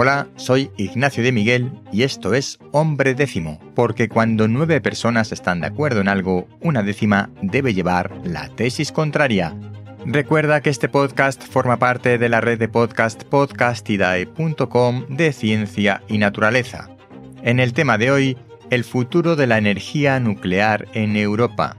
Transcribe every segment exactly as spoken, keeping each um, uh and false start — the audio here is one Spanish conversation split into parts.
Hola, soy Ignacio de Miguel y esto es Hombre Décimo, porque cuando nueve personas están de acuerdo en algo, una décima debe llevar la tesis contraria. Recuerda que este podcast forma parte de la red de podcast podcastidae punto com de ciencia y naturaleza. En el tema de hoy, el futuro de la energía nuclear en Europa.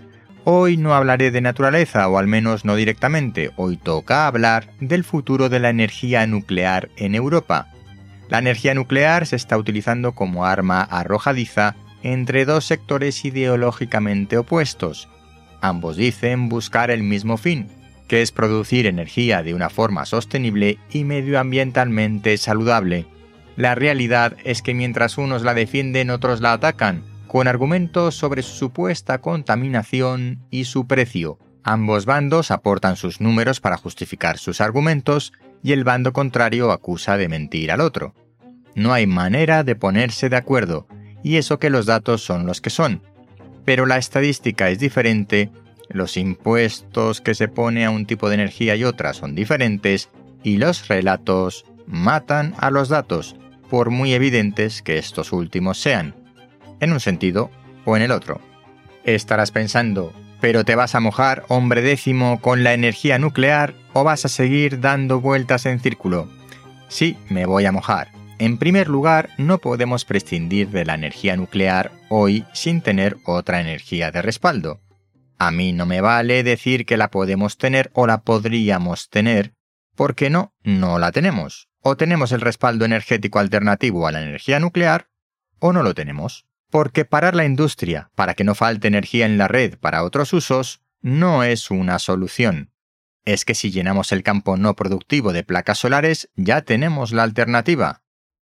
Hoy no hablaré de naturaleza, o al menos no directamente. Hoy toca hablar del futuro de la energía nuclear en Europa. La energía nuclear se está utilizando como arma arrojadiza entre dos sectores ideológicamente opuestos. Ambos dicen buscar el mismo fin, que es producir energía de una forma sostenible y medioambientalmente saludable. La realidad es que mientras unos la defienden, otros la atacan, con argumentos sobre su supuesta contaminación y su precio. Ambos bandos aportan sus números para justificar sus argumentos y el bando contrario acusa de mentir al otro. No hay manera de ponerse de acuerdo, y eso que los datos son los que son. Pero la estadística es diferente, los impuestos que se pone a un tipo de energía y otra son diferentes, y los relatos matan a los datos, por muy evidentes que estos últimos sean. En un sentido o en el otro. Estarás pensando, ¿pero te vas a mojar, hombre décimo, con la energía nuclear o vas a seguir dando vueltas en círculo? Sí, me voy a mojar. En primer lugar, no podemos prescindir de la energía nuclear hoy sin tener otra energía de respaldo. A mí no me vale decir que la podemos tener o la podríamos tener, porque no, no la tenemos. O tenemos el respaldo energético alternativo a la energía nuclear, o no lo tenemos. Porque parar la industria para que no falte energía en la red para otros usos no es una solución. Es que si llenamos el campo no productivo de placas solares, ya tenemos la alternativa.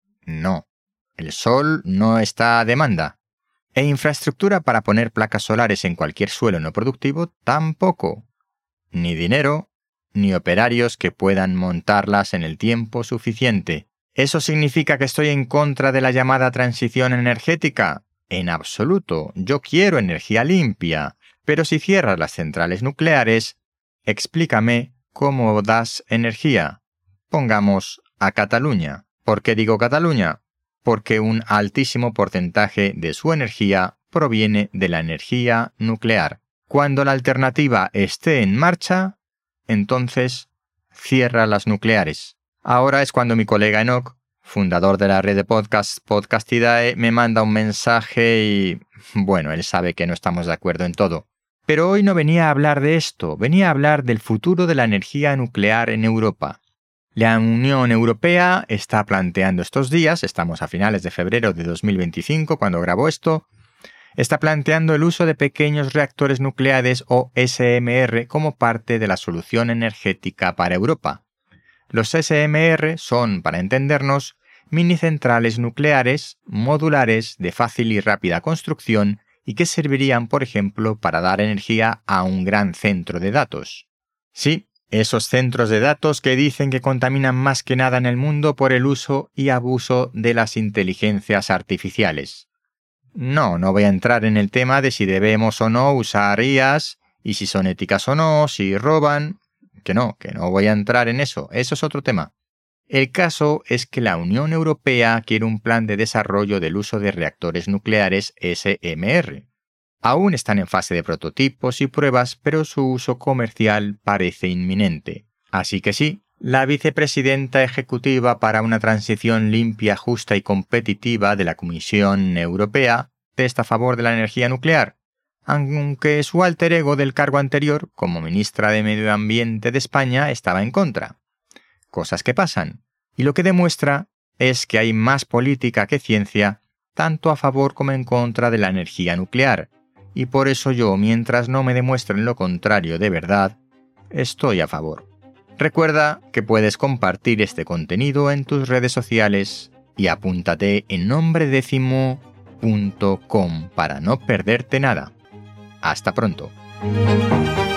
No, el sol no está a demanda. E infraestructura para poner placas solares en cualquier suelo no productivo tampoco. Ni dinero, ni operarios que puedan montarlas en el tiempo suficiente. ¿Eso significa que estoy en contra de la llamada transición energética? En absoluto, yo quiero energía limpia, pero si cierras las centrales nucleares, explícame cómo das energía. Pongamos a Cataluña. ¿Por qué digo Cataluña? Porque un altísimo porcentaje de su energía proviene de la energía nuclear. Cuando la alternativa esté en marcha, entonces cierra las nucleares. Ahora es cuando mi colega Enoch, fundador de la red de podcast Podcastidae, me manda un mensaje y, bueno, él sabe que no estamos de acuerdo en todo. Pero hoy no venía a hablar de esto, venía a hablar del futuro de la energía nuclear en Europa. La Unión Europea está planteando estos días, estamos a finales de febrero de dos mil veinticinco cuando grabo esto, está planteando el uso de pequeños reactores nucleares o S M R como parte de la solución energética para Europa. Los S M R son, para entendernos, mini centrales nucleares modulares de fácil y rápida construcción y que servirían, por ejemplo, para dar energía a un gran centro de datos. Sí, esos centros de datos que dicen que contaminan más que nada en el mundo por el uso y abuso de las inteligencias artificiales. No, no voy a entrar en el tema de si debemos o no usar I As y si son éticas o no, si roban. Que no, que no voy a entrar en eso, eso es otro tema. El caso es que la Unión Europea quiere un plan de desarrollo del uso de reactores nucleares S M R. Aún están en fase de prototipos y pruebas, pero su uso comercial parece inminente. Así que sí, la vicepresidenta ejecutiva para una transición limpia, justa y competitiva de la Comisión Europea está a favor de la energía nuclear, aunque su alter ego del cargo anterior, como ministra de Medio Ambiente de España, estaba en contra. Cosas que pasan, y lo que demuestra es que hay más política que ciencia, tanto a favor como en contra de la energía nuclear, y por eso yo, mientras no me demuestren lo contrario de verdad, estoy a favor. Recuerda que puedes compartir este contenido en tus redes sociales y apúntate en hombre décimo punto com para no perderte nada. Hasta pronto.